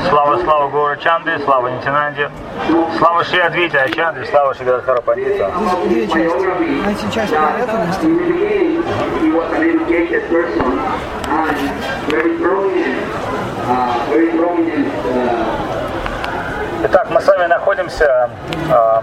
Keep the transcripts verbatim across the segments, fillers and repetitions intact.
Слава, слава Гора Чанды, слава Нитянанде, слава Шри Адвайте Ачанды, слава Шри Гададхара Пандита. Две части. Найти часть про это. Итак, мы с вами находимся э,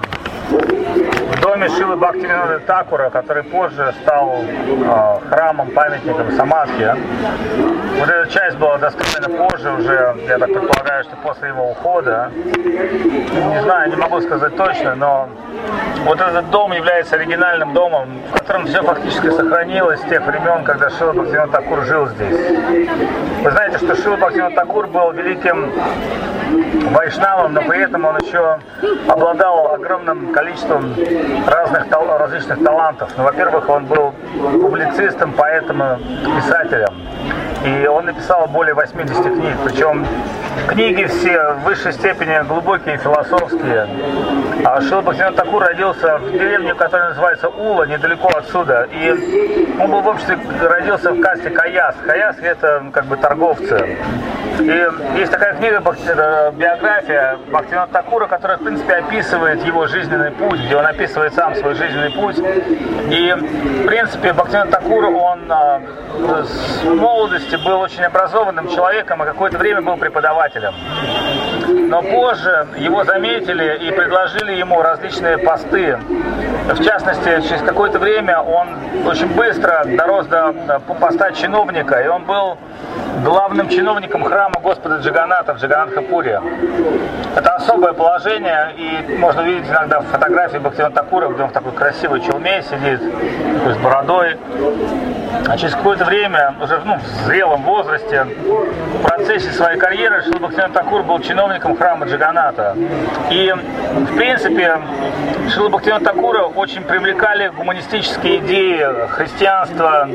в доме Шрилы Бхактивинода Такура, который позже стал э, храмом, памятником Самадхи. Вот эта часть была достроена позже, уже, я так предполагаю, что после его ухода. Не знаю, не могу сказать точно, но вот этот дом является оригинальным домом, в котором все фактически сохранилось с тех времен, когда Шрила Бхактивинод Такур жил здесь. Вы знаете, что Шрила Бхактивинод Такур был великим вайшнавом, но при этом он еще обладал огромным количеством разных различных талантов. Ну, во-первых, он был публицистом, поэтом, писателем. И он написал более восьмидесяти книг, причем книги все в высшей степени глубокие, философские. А Шрила Бхактивинод Такур родился в деревне, которая называется Ула, недалеко отсюда. И он был в обществе, родился в касте Каяс. Каяс — это как бы торговцы. И есть такая книга, биография Бхактивинода Такура, которая, в принципе, описывает его жизненный путь, где он описывает сам свой жизненный путь. И, в принципе, Бхактивинод Такур, он с молодости был очень образованным человеком, и какое-то время был преподавателем. Но позже его заметили и предложили ему различные посты. В частности, через какое-то время он очень быстро дорос до поста чиновника, и он был главным чиновником храма Господа Джаганната в Джаганнатха-Пуре. Это особое положение, и можно видеть иногда фотографии Бхактивинода Такура, где он в такой красивой чулме сидит, такой с бородой. А через какое-то время, уже ну, в зрелом возрасте, в процессе своей карьеры Шрила Бхактивинод Такур был чиновником храма Джаганната. И, в принципе, Шрила Бхактивинода Такура очень привлекали гуманистические идеи христианства,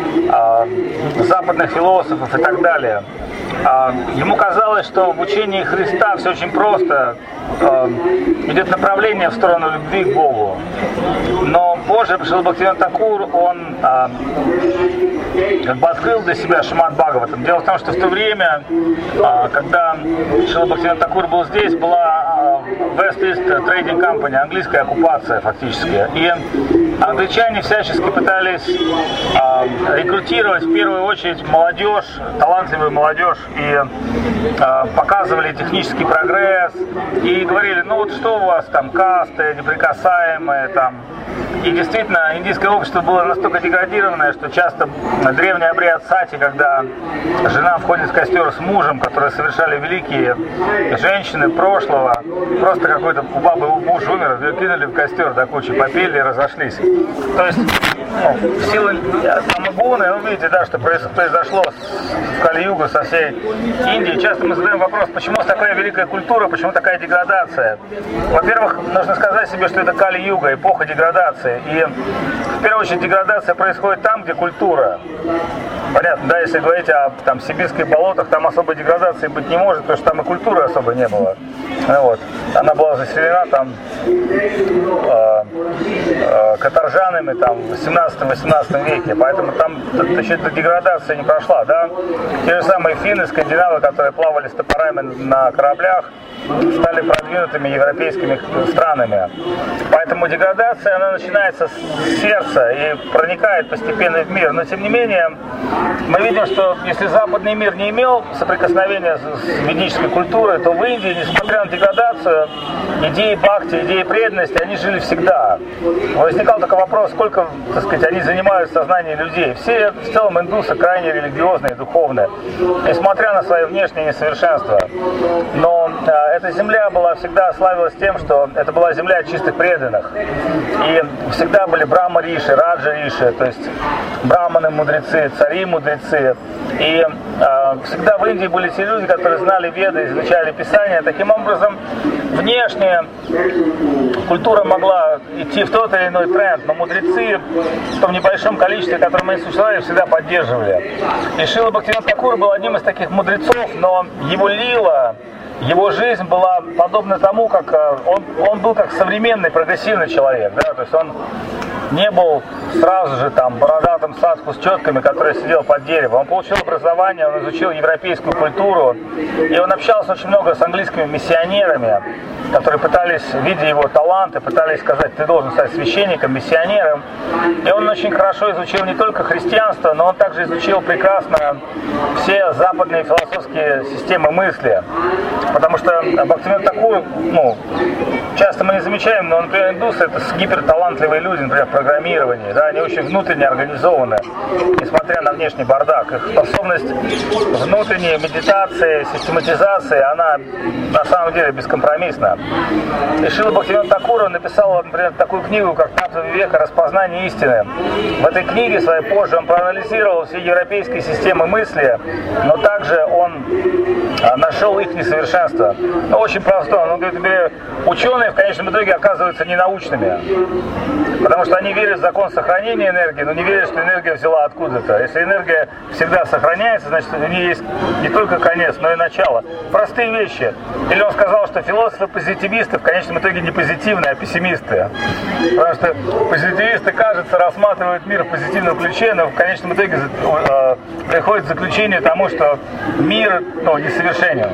э, западных философов и так далее. Э, ему казалось, что в учении Христа все очень просто, э, идет направление в сторону любви к Богу. Но позже Шрила Бхактивинод Такур, он э, как бы открыл для себя Шримад Бхагаватам. Дело в том, что в то время, э, когда Шрила Бхактивинод Такур был здесь, была э, West East Trading Company, английская оккупация фактически. И англичане всячески пытались э, рекрутировать в первую очередь молодежь, талантливую молодежь, и э, показывали технический прогресс, и говорили, ну вот что у вас там, касты, неприкасаемые там. И действительно, индийское общество было настолько деградированное, что часто древний обряд сати, когда жена входит в костер с мужем, которые совершали великие женщины прошлого, просто какой-то у бабы муж умер, ее кинули в костер до кучи, попили и разошлись. То есть, ну, в силу самогуны, вы видите, да, что произошло в Кали-югу со всей Индией. Часто мы задаем вопрос, почему такая великая культура, почему такая деградация. Во-первых, нужно сказать себе, что это Кали-юга, эпоха деградации. И в первую очередь деградация происходит там, где культура. Понятно, да, если говорить о там, сибирских болотах, там особой деградации быть не может, потому что там и культуры особой не было. Вот. Она была заселена там э, э, каторжанами там, в семнадцатом-восемнадцатом веке, поэтому там еще эта деградация не прошла. Да? Те же самые финны, скандинавы, которые плавали с топорами на кораблях, стали продвинутыми европейскими странами. Поэтому деградация, она начинается с сердца и проникает постепенно в мир. Но тем не менее, мы видим, что если западный мир не имел соприкосновения с ведической культурой, то в Индии, несмотря на деградацию, идеи бхакти, идеи преданности, они жили всегда. Возникал такой вопрос, сколько, так сказать, они занимают сознание людей. Все в целом индусы крайне религиозные и духовные, несмотря на свои внешние несовершенства. Но эта земля была всегда славилась тем, что это была земля чистых преданных. И всегда были брахма-риши, раджа-риши, то есть браманы-мудрецы, цари-мудрецы. И э, всегда в Индии были те люди, которые знали веды, изучали писания. Таким образом, внешне культура могла идти в тот или иной тренд, но мудрецы в том небольшом количестве, которым они существовали, всегда поддерживали. И Шрила Бхактивинод Такур был одним из таких мудрецов, но его лила, его жизнь была подобна тому, как он, он был как современный прогрессивный человек, да, то есть он не был сразу же там бородатым садху с четками, который сидел под деревом. Он получил образование, он изучил европейскую культуру, и он общался очень много с английскими миссионерами, которые пытались, видя его таланты, пытались сказать: ты должен стать священником, миссионером. И он очень хорошо изучил не только христианство, но он также изучил прекрасно все западные философские системы мысли. Потому что Бхактивинода Тхакур, ну, часто мы не замечаем, но, например, индусы — это гиперталантливые люди, например, в программировании, да, они очень внутренне организованы, несмотря на внешний бардак. Их способность внутренней медитации, систематизации, она на самом деле бескомпромиссна. И Шрила Бхактивинода Тхакур написал, например, такую книгу, как «Татва Вивека. Распознание истины». В этой книге своей позже он проанализировал все европейские системы мысли, но также он нашел их несовершенство. Ну, очень просто. Он говорит, например, ученые в конечном итоге оказываются ненаучными, потому что они верят в закон сохранения энергии, но не верят, что энергия взяла откуда-то. Если энергия всегда сохраняется, значит, у нее есть не только конец, но и начало. Простые вещи. Или он сказал, что философы-позитивисты в конечном итоге не позитивные, а пессимисты. Потому что позитивисты, кажется, рассматривают мир в позитивном ключе, но в конечном итоге э, приходит к заключению тому, что мир, ну, несовершенен.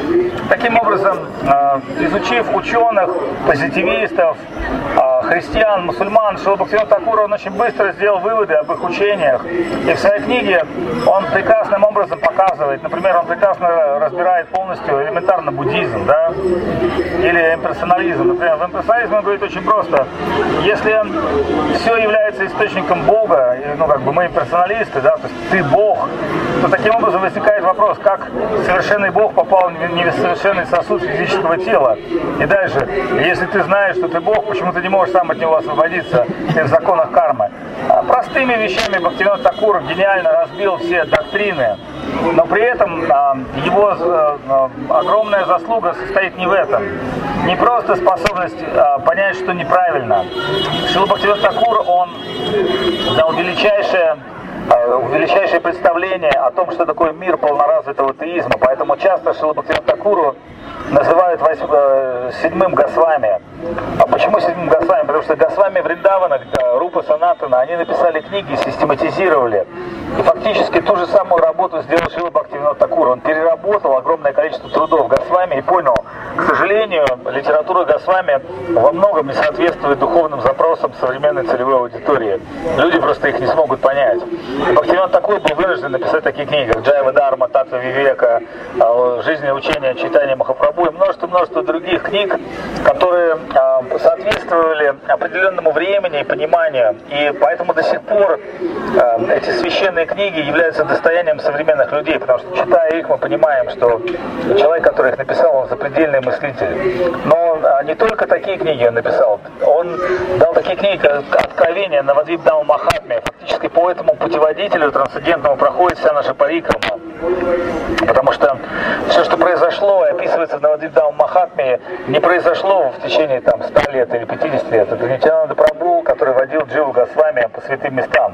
Таким образом, э, изучив ученых, позитивистов, э, христиан, мусульман, Шрила Бхактивинода Тхакур, он очень быстро сделал выводы об их учениях. И в своей книге он прекрасным образом показывает, например, он прекрасно разбирает полностью элементарно буддизм, да, или имперсонализм. Например, в имперсонализме он говорит очень просто: если все является источником Бога, и, ну, как бы мы имперсоналисты, да, то есть ты Бог, то таким образом возникает вопрос, как совершенный Бог попал в несовершенный сосуд физического тела. И дальше, если ты знаешь, что ты Бог, почему ты не можешь сам от него освободиться? Ты в законах кармы. Простыми вещами Бхактивинода Тхакур гениально разбил все доктрины, но при этом его огромная заслуга состоит не в этом. Не просто способность понять, что неправильно. Шрила Бхактивинода Тхакур, он дал величайшее величайшее представление о том, что такое мир полноразвитого теизма. Поэтому часто Шрила Бхактивинода Тхакуру называют восьм, э, седьмым Госвами. А почему седьмым Госвами? Потому что Госвами Вриндавана, Рупа Санатана, они написали книги, систематизировали. И фактически ту же самую работу сделал Шрила Бхактивинода Тхакур. Он переработал огромное количество трудов Госвами и понял, к сожалению, литература Госвами во многом не соответствует духовным запросам современной целевой аудитории. Люди просто их не смогут понять. И Бхактивинода Тхакур был вынужден написать такие книги, как Джайва Дхарма, Татва Вивека, Жизнь и учение Чайтаньи Махапрабху и множество-множество других книг, которые соответствовали определенному времени и пониманию. И поэтому до сих пор эти священные книги являются достоянием современных людей, потому что, читая их, мы понимаем, что человек, который их написал, он запредельный мыслитель. Но не только такие книги он написал. Он дал такие книги, как «Откровение», «Навадвип Дхамма Махатмия». Фактически по этому путеводителю трансцендентному проходит вся наша парикрама. Потому что все, что произошло и описывается в Навадвип Дхамма Махатмии, не произошло в течение там ста лет или пятидесяти лет. Это Нитьянанда Прабху, который водил Дживу Госвами по святым местам.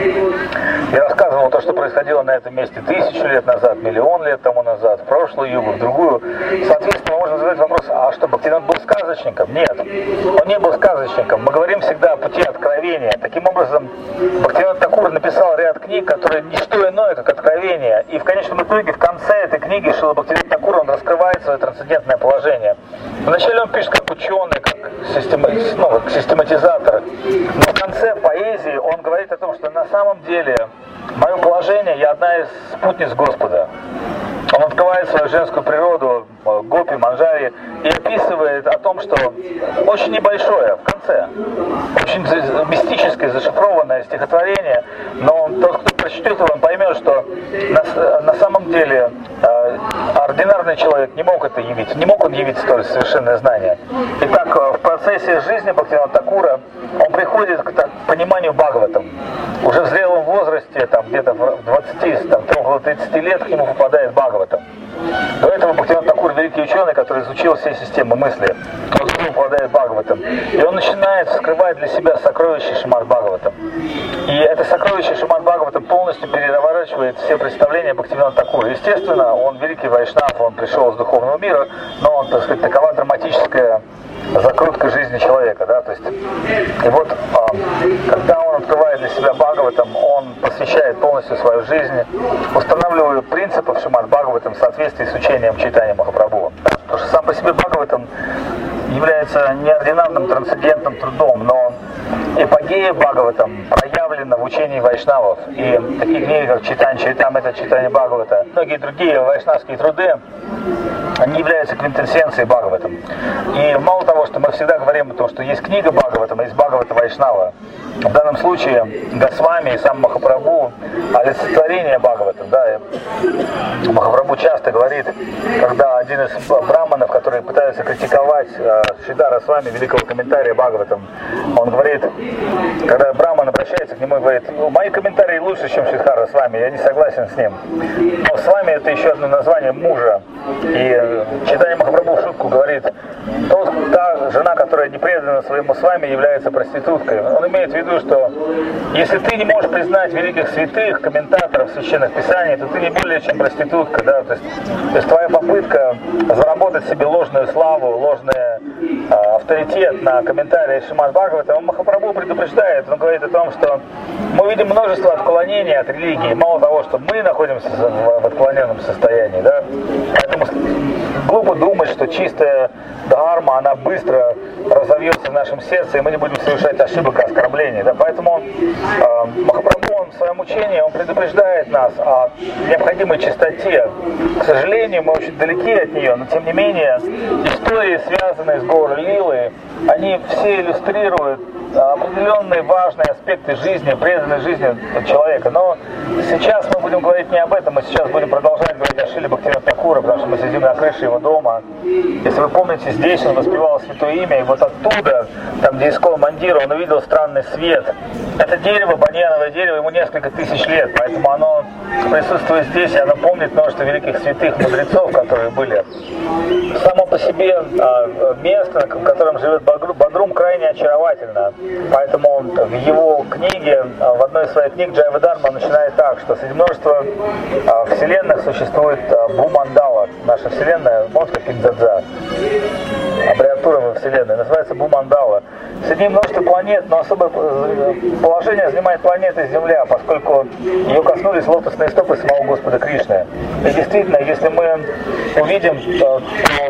Я рассказывал то, что происходило на этом месте тысячу лет назад, миллион лет тому назад, в прошлую югу, в другую. Соответственно, можно задать вопрос: а что, Бхактивинода был сказочником? Нет, он не был сказочником. Мы говорим всегда о пути откровения. Таким образом, Бхактивинода Тхакур написал ряд книг, которые не что иное, как откровение. И в конечном итоге, в конце этой книги Шрила Бхактивинода Тхакур, он раскрывает свое трансцендентное положение. Вначале он пишет как ученый, как, система, ну, как систематизатор. Но в конце поэзии он говорит о том, что на самом деле мое положение, я одна из спутниц Господа. Он открывает свою женскую природу, гопи, манджари, и описывает о том, что очень небольшое, в конце, очень мистическое, зашифрованное стихотворение, но тот, кто прочтет его, он поймет, что на, на самом деле э, ординарный человек не мог это явить, не мог он явить столь совершенное знание. Итак, в процессе жизни Бхактивинода Тхакура он приходит к так, пониманию Бхагаватам. Уже в зрелом возрасте, там где-то в двадцати, там, около тридцати лет, к нему попадает Бхагаватам. До этого Бхактивинода Тхакур великий ученый, который изучил все системы мысли. Он к нему попадает Бхагаватам. И он начинает вскрывать для себя сокровище Шримад Бхагаватам. И это сокровище Шримад Бхагаватам полностью переворачивает все представления Бхактивинода Тхакура. Естественно, он великий вайшнав, он пришел из духовного мира, но, так сказать, такова драматическая закруткой жизни человека, да, то есть, и вот, когда он открывает для себя Бхагаватам, он посвящает полностью свою жизнь устанавливанию принципов Шримад Бхагаватам в соответствии с учением Чайтаньи Махапрабху. Потому что сам по себе Бхагаватам является неординарным трансцендентным трудом, но эпогея Бхагаватам проявлена в учении вайшнавов. И такие книги, как Чайтанья Чаритамрита, Чайтанья Бхагавата, многие другие вайшнавские труды, они являются квинтэссенцией Бхагаватам. И мало того, что мы всегда говорим о том, что есть книга Бхагаватам, есть Бхагавата Вайшнава, в данном случае Госвами и сам Махапрабху олицетворение Бхагаватам. Да, и Махапрабху часто говорит, когда один из браманов, которые пытаются критиковать Шридара Свами, великого комментария Бхагаватам, он говорит, когда браман обращается к нему и говорит: ну, мои комментарии лучше, чем Шридхара Свами, я не согласен с ним. Но Свами — это еще одно название мужа. И Чайтанья Махапрабху в шутку говорит: тот, та жена, которая не предана своему Свами, является проституткой. Он имеет в виду, что если ты не можешь признать великих святых, комментаторов священных писаний, то ты не более чем проститутка, да, то есть, то есть твоя попытка заработать себе ложную славу, ложный э, авторитет на комментарии Шримад Бхагавата, Махапрабху предупреждает, он говорит о том, что мы видим множество отклонений от религии, мало того, что мы находимся в, в отклоненном состоянии, да, поэтому глупо думать, что чистая дхарма, она быстро разовьется в нашем сердце, и мы не будем совершать ошибок и оскорблений. Да? Поэтому э, Махапрабху, он в своем учении, он предупреждает нас о необходимой чистоте. К сожалению, мы очень далеки от нее, но тем не менее истории, связанные с Гаура Лилой, они все иллюстрируют определенные важные аспекты жизни, преданной жизни человека. Но сейчас мы будем говорить не об этом, мы сейчас будем продолжать говорить о Шриле Бхактивинода Такура, потому что мы сидим на крыше его дома. Если вы помните, здесь он воспевал Святое Имя, и вот оттуда, там где Искон Мандира, он увидел странный свет. Это дерево, баньяновое дерево, ему несколько тысяч лет, поэтому оно присутствует здесь, и оно помнит множество великих святых мудрецов, которые были. Само по себе место, в котором живет Бодрум, крайне очаровательно. Поэтому в его книге, в одной из своих книг Джайвадарма, он начинает так, что среди множества вселенных существует Бумандала. Наша вселенная, может, как Киндзадза, аббревиатура во вселенной, называется Бумандала. Среди ней множество планет, но особое положение занимает планета Земля, поскольку ее коснулись лотосные стопы самого Господа Кришны. И действительно, если мы увидим, то,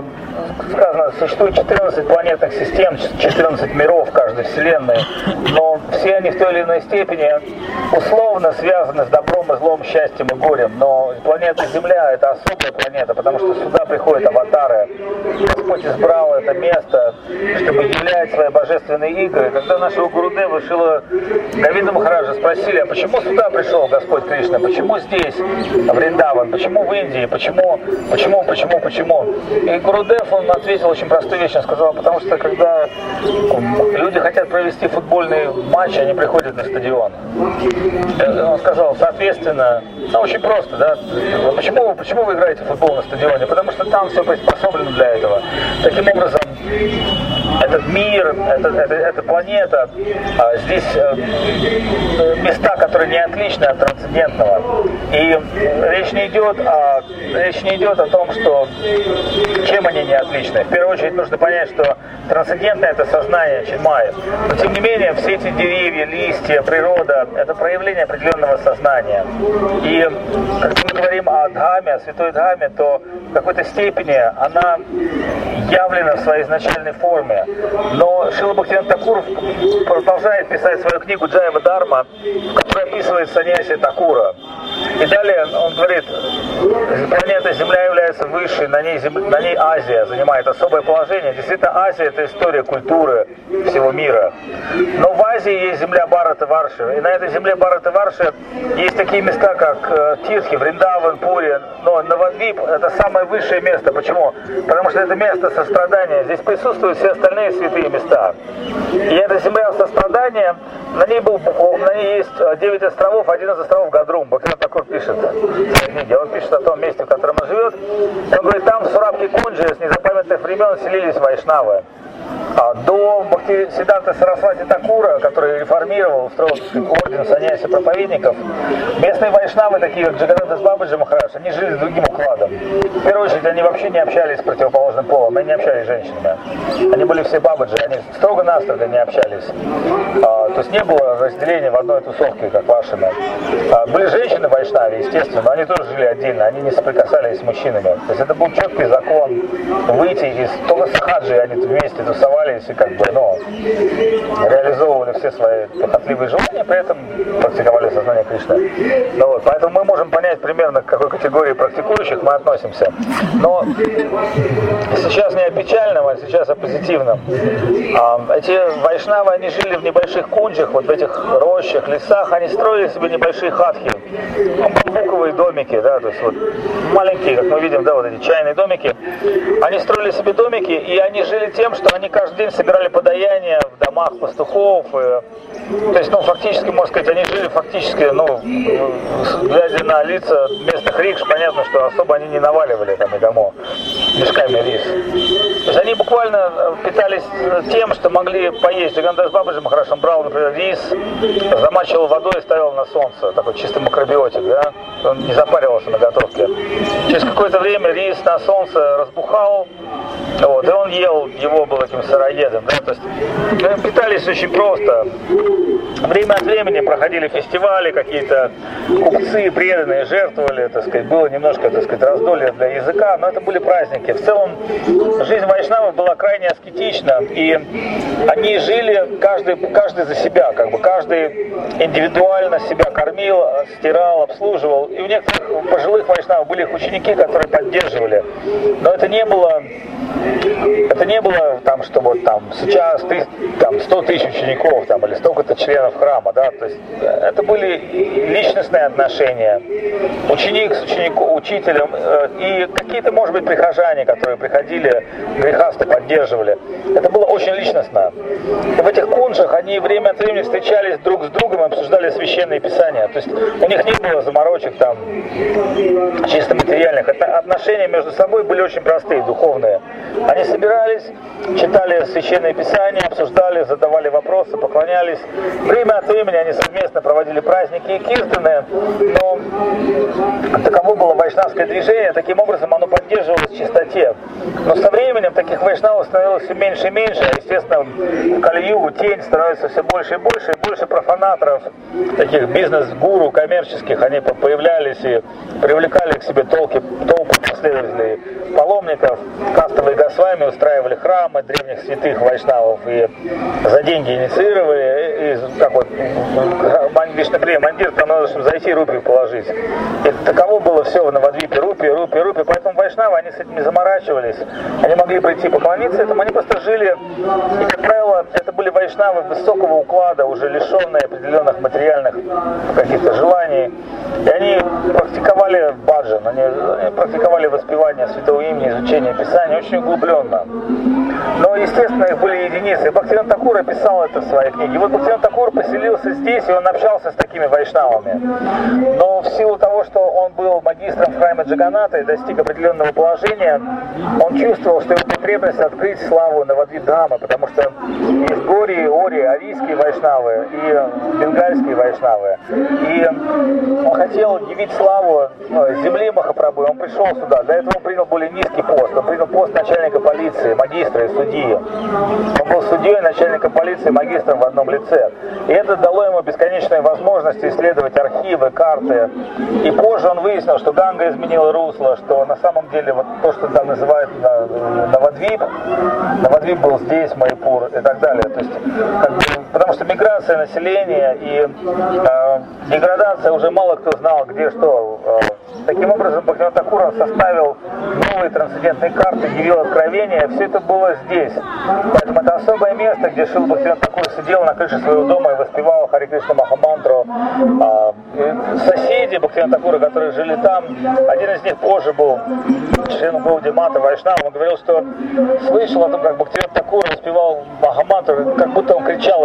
сказано, существует четырнадцать планетных систем, четырнадцать миров каждой вселенной, но все они в той или иной степени условно связаны с добром и злом, счастьем и горем. Но планета Земля — это особая планета, потому что сюда приходят аватары. Господь избрал это место, чтобы являть свои божественные игры. Когда нашего Гурудева Шрила Говинда Махараджа спросили: а почему сюда пришел Господь Кришна, почему здесь, Вриндаван, почему в Индии, почему, почему, почему, почему? И Гурудев, он ответил очень простую вещь, он сказал: потому что когда люди хотят провести футбольный матч, они приходят на стадион. Он сказал, соответственно, ну очень просто, да, почему, почему вы играете в футбол на стадионе? Потому что там все приспособлено для этого. Таким образом, этот мир, это, это, эта планета, а, здесь а, места, которые не отличны от трансцендентного. И речь не идет о, речь не идет о том, что чем они не отличны. В первую очередь нужно понять, что трансцендентное — это сознание Чимая. Но тем не менее, все эти деревья, листья, природа — это проявление определенного сознания. И когда мы говорим о Дхаме, о Святой Дхаме, то в какой-то степени она явлена в своей изначальной форме. Но Шрила Бхактивинода Такур продолжает писать свою книгу Джайвадарма, в которой описывает саньяси Такура. И далее он говорит, планета Земля является высшей, на ней, Земля, на ней Азия занимает особое положение. Действительно, Азия — это история культуры всего мира. Но в Азии есть земля Бхарата Варши. И на этой земле Бхарата Варши есть такие места, как Тирхи, Вриндаван, Пури. Но Навадвип — это самое высшее место. Почему? Потому что это место сострадания. Здесь присутствуют все остальные святые места. И эта земля сострадания, на ней, был, на ней есть девять островов, один из островов Гадрум. Бхактивинода Такур пишет в своей книге. Он пишет о том месте, в котором он живет. Он говорит, там в Сурабхи Кунджи с незапамятных времен селились вайшнавы. А до Бхактисиддханты Сарасвати Такура, который реформировал, устроил орден саньяси проповедников, местные вайшнавы, такие как Джаганатас Бабаджи Махарадж, они жили другим укладом. В первую очередь, они вообще не общались с противоположным полом, они не общались с женщинами. Они были все бабаджи, они строго-настрого не общались. А, то есть не было разделения в одной тусовке, как вашими. А, были женщины в вайшнаве, естественно, но они тоже жили отдельно, они не соприкасались с мужчинами. То есть это был четкий закон выйти из только сахаджи, они вместе тусовались и как бы, ну, реализовывали все свои похотливые желания, при этом практиковали сознание Кришны. Ну, вот, поэтому мы можем понять примерно, к какой категории практикующих мы относимся. Но сейчас не о печальном, а сейчас о позитивном. А, эти вайшнавы, они жили в небольших кунджах, вот в этих рощах, лесах, они строили себе небольшие хатхи, бамбуковые домики, да, то есть вот маленькие, как мы видим, да, вот эти чайные домики. Они строили себе домики, и они жили тем, что они каждый день собирали подаяния в домах пастухов. И, то есть, ну, фактически, можно сказать, они жили фактически, ну, глядя на лица местных рикш, понятно, что особо они не наваливали там никому мешками рис. То есть они буквально питались тем, что могли поесть. Джаганатас Бабаджи Махарадж брал, например, рис, замачивал водой и ставил на солнце, такой чистый макробиотик, да, он не запаривался на готовке. Через какое-то время рис на солнце разбухал, вот, и он ел, его был этим сыроедом, да, то есть питались очень просто. Время от времени проходили фестивали, какие-то купцы преданные жертвовали, так сказать, было немножко, так сказать, раздолье для языка, но это были праздники. В целом жизнь вайшнавов была крайне аскетична, и они жили каждый, каждый за себя, как бы каждый индивидуально себя кормил, стирал, обслуживал. И у некоторых пожилых вайшнавов были их ученики, которые поддерживали. Но это не было, это не было там, что вот там сейчас ты, там сто тысяч учеников там, или столько-то членов храма, да, то есть это были личностные отношения, ученик с учеником, учителем, и какие-то, может быть, прихожане, которые приходили, грехасты поддерживали. Это было очень личностно. И в этих кунджах они время от времени встречались друг с другом и обсуждали священные писания. То есть у них не было заморочек там чисто материальных. Это отношения между собой были очень простые, духовные. Они собирались, читали священные писания, обсуждали, задавали вопросы, поклонялись. Время от времени они совместно проводили праздники и киртаны, но таково было вайшнавское движение, таким образом оно поддерживалось в чистоте. Но со временем таких вайшнавов становилось все меньше и меньше, а, естественно, в Кали-югу тень становится все больше и больше, и больше профанаторов, таких бизнес-гуру коммерческих, они появлялись и привлекали к себе толпы, толпы последователей паломников, кастовые госвами устраивали храмы древних святых вайшнавов и за деньги инициировали, и, как вот в Вишнуприя мандир, там надо, чтобы зайти, рупию положить. И таково было все в Навадвипе, рупия, рупия, рупия, поэтому вайшнавы, они с этим не заморачивались, они могли прийти поклониться этому, они просто жили, и, как правило, это были вайшнавы высокого уклада, уже лишенные определенных материальных каких-то желаний, и они практиковали баджан, они, они практиковали воспевание святого имени, изучение писания очень углубленно. Но, естественно, их были единицы. И Бхактивинода Такур описал это в своей книге. И вот Бхактивинода Такур поселился здесь, и он общался с такими вайшнавами. Но в силу того, что он был магистром в храме Джаганната и достиг определенного положения, он чувствовал, что его потребность открыть славу Навадвип-дхамы, потому что есть Гори, Ори, арийские вайшнавы и бенгальские вайшнавы. И он хотел явить славу земли Махапрабху, он пришел сюда. Для этого он принял более низкий пост. Он принял пост начальника полиции, магистра и судьи. Он был судьей, начальником полиции, магистром в одном лице. И это дало ему бесконечные возможности исследовать архивы, карты. И позже он выяснил, что Ганга изменила русло, что на самом деле вот то, что там называют Навадвип, Навадвип был здесь, Майпур и так далее. То есть, как бы, потому что миграция населения и э, деградация, уже мало кто знал, где что. Э, таким образом, Бхактивинода Такур составил новые трансцендентные карты, явил откровения, все это было здесь. Поэтому это особое место, где Шрила Бхактивинода Такур сидел на крыше своего дома и воспевал Харе Кришна Махамантру. А, соседи Бхактивинода Такура, которые жили там, один из них позже был членом Гауди Мата Вайшнава, он говорил, что слышал о том, как Бхактивинода Такур воспевал Махамантру, как будто он кричал и плакал.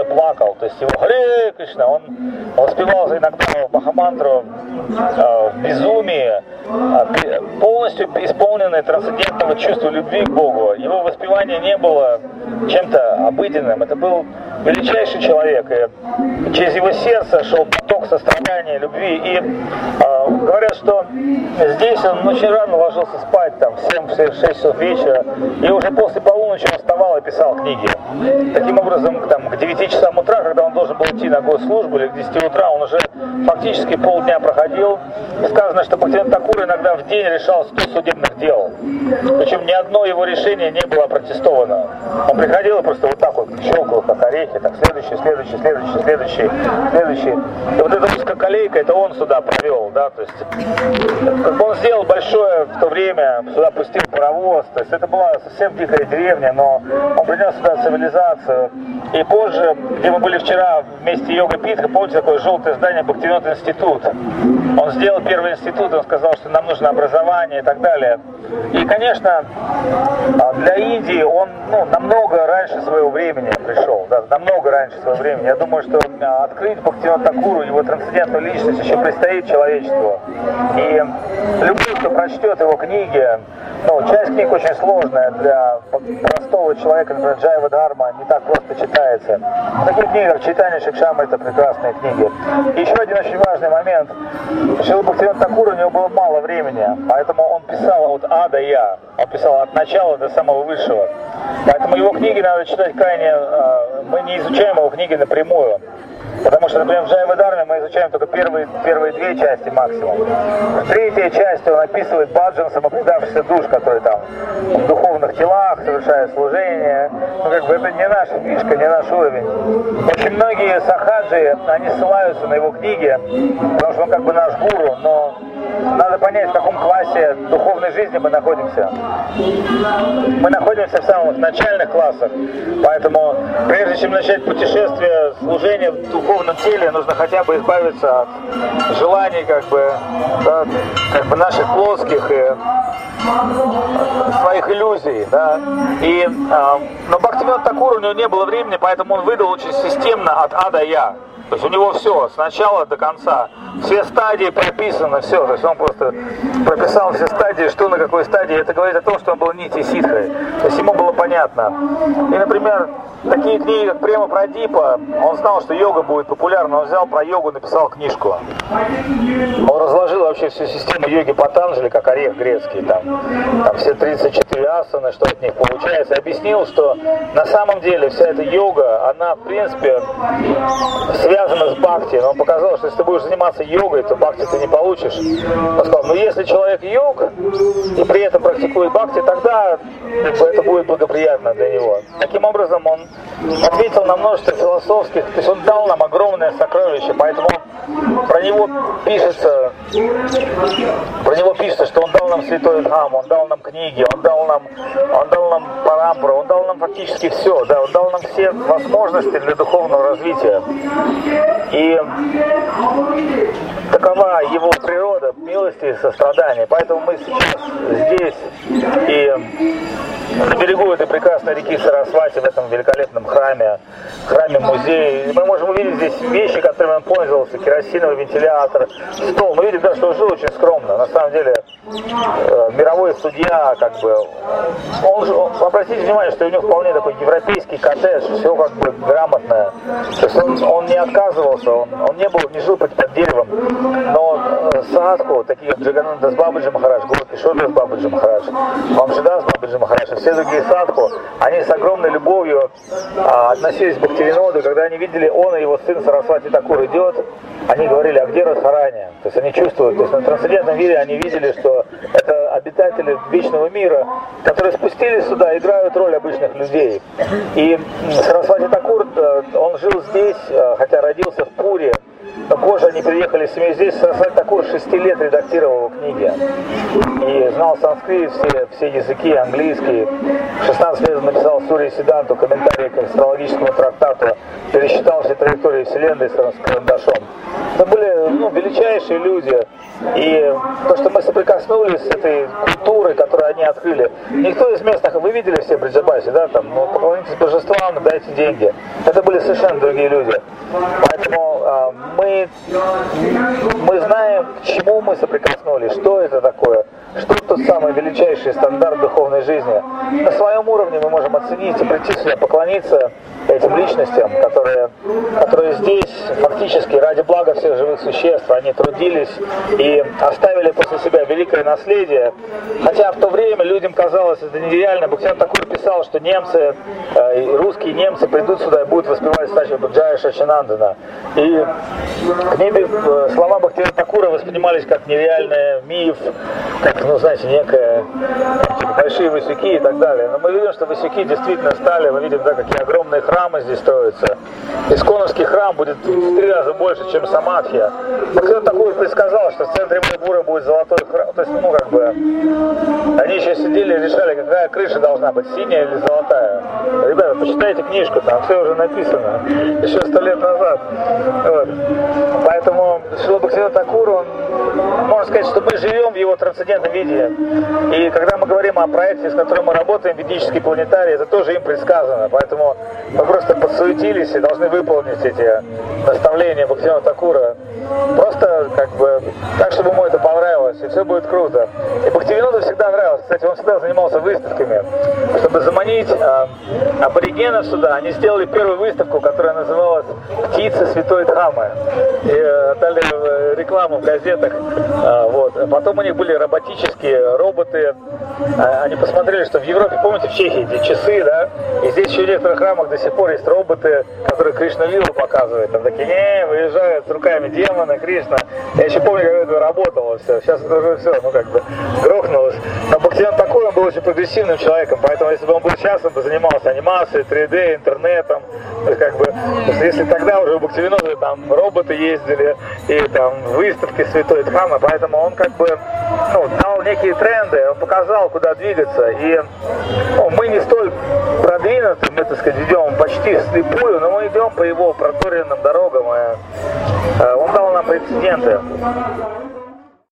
плакал. То есть его Харе Кришна, он воспевал иногда Махамантру э, в безумии, э, полностью исполненное трансцендентного чувства любви к Богу. Его воспевание не было чем-то обыденным. Это был величайший человек. И через его сердце шел поток сострадания, любви. И э, говорят, что здесь он очень рано ложился спать, там, в семь-шесть часов вечера, и уже после полуночи он вставал и писал книги. Таким образом, там, к девяти часам утра, когда он должен был идти на госслужбу, или к десяти утра, он уже фактически полдня проходил. И сказано, что Бхактивинода Тхакур иногда в день решал сто судебных дел. Причем ни одно его решение не было опротестовано. Он приходил и просто вот так вот щелкал, как орехи, так, следующий, следующий, следующий, следующий, следующий. И вот эта узкоколейка, это он сюда провел, да, то есть как бы он сделал большое в то время, сюда пустил паровоз, то есть это была совсем дикая деревня, но он принес сюда цивилизацию. И позже, где мы были вчера вместе Йога Питха, помните такое желтое здание Бхактивинода институт? Он сделал первый институт, он сказал, что нам нужно образование и так далее. И, конечно, для Индии он ну, намного раньше своего времени пришел, да, намного раньше своего времени. Я думаю, что открыть Бхактивинода Тхакуру, его трансцендентную личность еще предстоит человечеству. И любой, кто прочтет его книги, ну, часть книг очень сложная для простого человека, например, Джайва Дхарма, не так просто читается. Такие книги, как Чайтанья Шикшама, это прекрасные книги. И еще один очень важный момент. Шрила Бхактивинода Тхакура, у него было мало времени, поэтому он писал от А до Я. Он писал от начала до самого высшего. Поэтому его книги надо читать крайне... Мы не изучаем его книги напрямую. Потому что, например, в Джайва Дхарме мы изучаем только первые, первые две части максимум. В третьей части он описывает баджан самопредавшихся душ, которые там в духовных телах совершают служение. Ну, как бы это не наша фишка, не наш уровень. Очень многие сахаджи, они ссылаются на его книги, потому что он как бы наш гуру, но надо понять, в каком классе духовной жизни мы находимся. Мы находимся в самых начальных классах, поэтому прежде чем начать путешествие служения в духовном теле, нужно хотя бы избавиться от желаний как бы, да, как бы наших плоских и своих иллюзий, да. И, э, но Бхактивинода Тхакура, у него не было времени, поэтому он выдал очень системно от А до Я. То есть у него все, с начала до конца, все стадии прописаны, все. То есть он просто прописал все стадии, что на какой стадии. Это говорит о том, что он был нити ситхой. То есть ему было понятно. И, например, такие книги, как Према Прадипа, он знал, что йога будет популярна, он взял про йогу, написал книжку. Он разложил вообще всю систему йоги Патанджали, как орех грецкий, там, там все тридцать четыре асаны, что от них получается. Объяснил, что на самом деле вся эта йога, она, в принципе, связана с бхакти. Но он показал, что если ты будешь заниматься йогой, то бхакти ты не получишь. Он сказал, ну если человек йог и при этом практикует бхакти, тогда это будет благоприятно для него. Таким образом, он ответил на множество философских, то есть он дал нам огромное сокровище, поэтому про него пишется, про него пишется, что он дал нам святой Дхам, он дал нам книги, он дал нам, он дал нам парампру, он дал нам фактически все, да, он дал нам все возможности для духовного развития. И такова его природа, милости и сострадания. Поэтому мы сейчас здесь и на берегу этой прекрасной реки Сарасвати, в этом великолепном храме, храме-музее. Мы можем увидеть здесь вещи, которыми он пользовался, керосиновый вентилятор, стол. Мы видим, да, что он жил очень скромно. На самом деле, э, мировой судья, как бы, он, он, обратите внимание, что у него вполне такой европейский коттедж, все как бы грамотное. То есть он, он не отказывался, он, он не был, не жил под, под деревом, но э, садху, такие как Джагананда с Бабаджи Махарадж, Горкишор с Бабаджи Махарадж, Вамшида с Бабаджи Махарадж, все другие садху, они с огромной любовью а, относились к Бхактивиноду, когда они видели, он и его сын Сарасвати Такур идет, они говорили, а где Радхарани? То есть они чувствуют, то есть на трансцендентном мире они видели, что это обитатели вечного мира, которые спустились сюда, играют роль обычных людей. И Сарасвати Такур, он жил здесь, хотя родился в Пуре, но позже они приехали в семью здесь. Сарасвати Такур шести лет редактировал его книги. и знал санскрит, все, все языки, английский. В шестнадцать лет написал Сурья Сиддханту, комментарий к астрологическому трактату, пересчитал все траектории Вселенной с карандашом. Это были ну, величайшие люди. И то, что мы соприкоснулись с этой культурой, которую они открыли, никто из местных, вы видели все в Бриджабасе, да, там, ну, поклонитесь божествам, дайте деньги. Это были совершенно другие люди. Поэтому э, мы, мы знаем, к чему мы соприкоснулись, что это такое, что тот самый величайший стандарт духовной жизни. На своем уровне мы можем оценить и прийти сюда, поклониться этим личностям, которые, которые здесь фактически ради блага всех живых существ, они трудились и оставили после себя великое наследие. Хотя в то время людям казалось это нереально. Бхактивинода Такур писал, что немцы, э, русские немцы придут сюда и будут воспевать статую Джая Шачинандана. И книги, э, слова Бхактивинода Такура воспринимались как нереальный миф, как, ну, знаете, некое, типа, большие васюки и так далее. Но мы видим, что васюки действительно стали, мы видим, да, какие огромные храмы здесь строятся. Исконовский храм будет в три раза больше, чем Самадхья. Бхактивинода Такур предсказал, что в центре Майпура будет золотой храм. То есть, ну, как бы, они еще сидели и решали, какая крыша должна быть, синяя или золотая. Ребята, почитайте книжку, там все уже написано, еще сто лет назад. Вот. Поэтому Шрила Бхактивинода Такур, он, можно сказать, что мы живем в его трансцендентном виде. И когда мы говорим о проекте, с которым мы работаем, ведический планетарий, это тоже им предсказано. Поэтому мы просто подсуетились и должны выполнить эти наставления Бхактивинода Такура. Просто как бы так, чтобы ему это понравилось, и все будет круто. И Бхактивиноду всегда нравилось. Кстати, он всегда занимался выставками. Чтобы заманить э, аборигенов сюда, они сделали первую выставку, которая называлась «Птицы Святой Дхаммы». И э, дали э, рекламу в газетах. Э, вот. Потом у них были роботические роботы. Э, они посмотрели, что в Европе, помните, в Чехии, где часы, да? И здесь еще в некоторых храмах до сих пор есть роботы, которые Кришна Лилу показывают. Там такие, не, выезжают с руками демона, Кришна. Я еще помню, как это работало все. Сейчас это уже все, ну как бы, грохнулось. Но Бхактивинода Такур, он был очень прогрессивным человеком, поэтому если бы он был сейчас, он бы занимался анимацией, три дэ, интернетом. То есть, как бы, если тогда уже у Бхактивинода там роботы ездили и там выставки Святой Дхаммы, поэтому он как бы ну, дал некие тренды, он показал, куда двигаться. И ну, мы не столь продвинуты, мы, так сказать, идем почти вслепую, но мы идем по его проторенным дорогам, и э, он дал нам прецеденты.